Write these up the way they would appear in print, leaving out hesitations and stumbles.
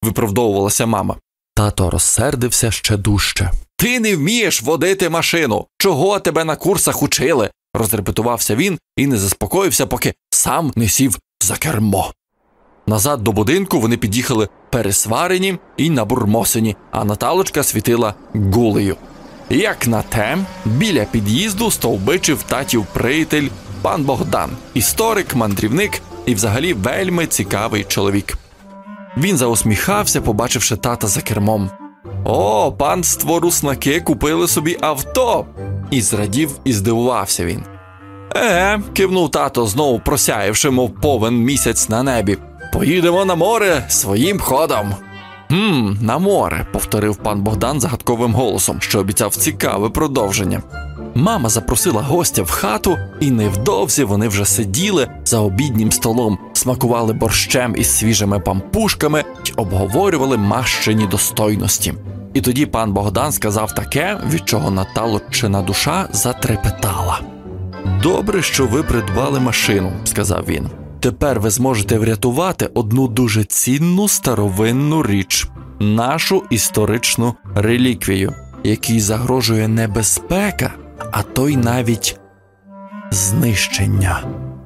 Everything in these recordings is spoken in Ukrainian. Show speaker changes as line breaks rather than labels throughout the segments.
виправдовувалася мама. Тато розсердився ще дужче. «Ти не вмієш водити машину! Чого тебе на курсах учили?» Розрепетувався він і не заспокоївся, поки сам не сів за кермо. Назад до будинку вони під'їхали пересварені і набурмосені, а Наталочка світила гулею. Як на те, біля під'їзду стовбичив татів приятель пан Богдан, історик, мандрівник і взагалі вельми цікавий чоловік. Він заусміхався, побачивши тата за кермом. «О, панство Руснаки купили собі авто!» І зрадів, і здивувався він. Кивнув тато, знову просяявши, мов повен місяць на небі. «Поїдемо на море своїм ходом!» «На море», – повторив пан Богдан загадковим голосом, що обіцяв цікаве продовження. Мама запросила гостя в хату, і невдовзі вони вже сиділи за обіднім столом, смакували борщем із свіжими пампушками й обговорювали мащені достойності. І тоді пан Богдан сказав таке, від чого Наталоччина душа затрепетала. «Добре, що ви придбали машину», – сказав він. «Тепер ви зможете врятувати одну дуже цінну старовинну річ – нашу історичну реліквію, якій загрожує небезпека, а то й навіть знищення».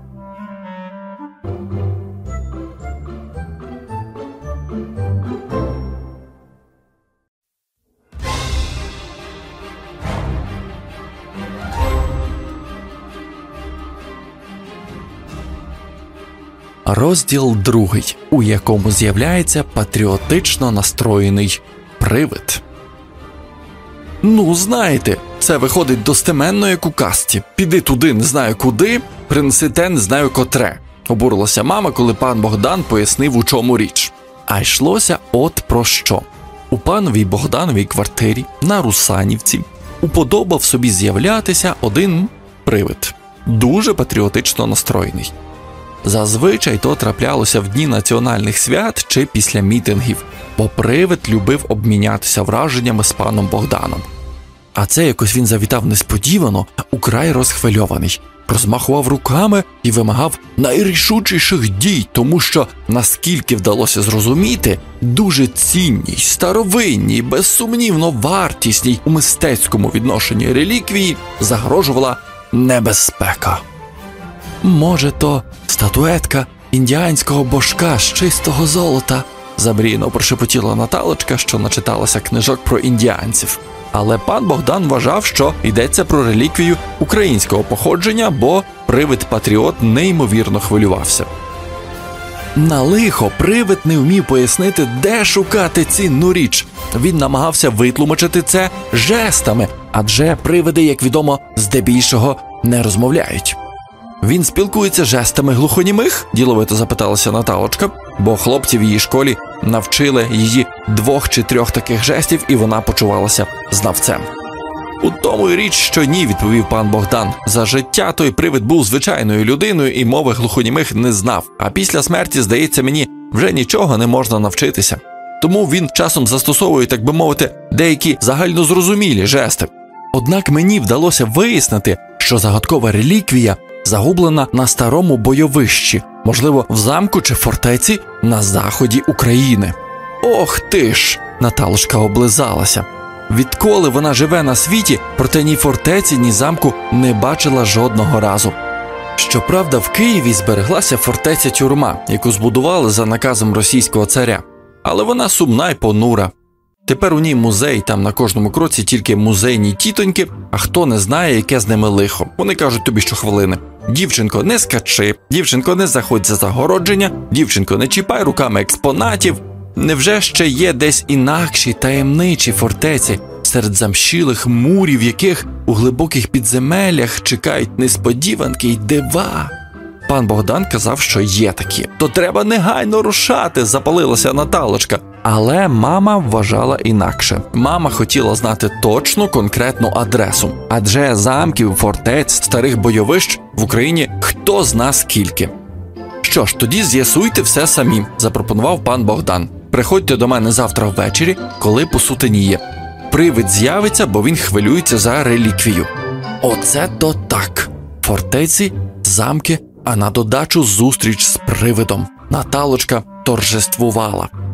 Розділ 2, у якому з'являється патріотично настроєний привид. «Ну, знаєте, це виходить достеменно, як у казці. Піди туди не знаю куди, принеси те не знаю котре», – обурилася мама, коли пан Богдан пояснив, у чому річ. А йшлося от про що. У пановій Богдановій квартирі на Русанівці уподобав собі з'являтися один привид, дуже патріотично настроєний. Зазвичай то траплялося в дні національних свят чи після мітингів, бо привид любив обмінятися враженнями з паном Богданом. А це якось він завітав несподівано, украй розхвильований, розмахував руками і вимагав найрішучіших дій, тому що, наскільки вдалося зрозуміти, дуже цінній, старовинній, безсумнівно вартісній у мистецькому відношенні реліквії загрожувала небезпека. «Може, то статуетка індіанського божка з чистого золота», – замрійно прошепотіла Наталочка, що начиталася книжок про індіанців. Але пан Богдан вважав, що йдеться про реліквію українського походження, бо привид-патріот неймовірно хвилювався. На лихо привид не вмів пояснити, де шукати цінну річ. Він намагався витлумачити це жестами, адже привиди, як відомо, здебільшого не розмовляють. «Він спілкується жестами глухонімих?» – діловито запиталася Наталочка, бо хлопці в її школі навчили її 2 чи 3 таких жестів, і вона почувалася знавцем. «У тому й річ, що ні», – відповів пан Богдан. «За життя той привид був звичайною людиною і мови глухонімих не знав, а після смерті, здається мені, вже нічого не можна навчитися. Тому він часом застосовує, так би мовити, деякі загальнозрозумілі жести. Однак мені вдалося вияснити, що загадкова реліквія загублена на старому бойовищі, можливо, в замку чи фортеці на заході України». «Ох ти ж!» – Наталочка облизалася. Відколи вона живе на світі, проте ні фортеці, ні замку не бачила жодного разу. Щоправда, в Києві збереглася фортеця-тюрма, яку збудували за наказом російського царя. Але вона сумна й понура. Тепер у ній музей, там на кожному кроці тільки музейні тітоньки, а хто не знає, яке з ними лихо. Вони кажуть тобі щохвилини: «Дівчинко, не скачи, дівчинко, не заходь за загородження, дівчинко, не чіпай руками експонатів». Невже ще є десь інакші таємничі фортеці, серед замщілих мурів, яких у глибоких підземеллях чекають несподіванки й дива? Пан Богдан казав, що є такі. «То треба негайно рушати», – запалилася Наталочка. Але мама вважала інакше. Мама хотіла знати точну, конкретну адресу. Адже замків, фортець, старих бойовищ в Україні хто зна скільки. «Що ж, тоді з'ясуйте все самі», – запропонував пан Богдан. «Приходьте до мене завтра ввечері, коли посутеніє. Привид з'явиться, бо він хвилюється за реліквію». Оце то так. Фортеці, замки, а на додачу зустріч з привидом. Наталочка торжествувала.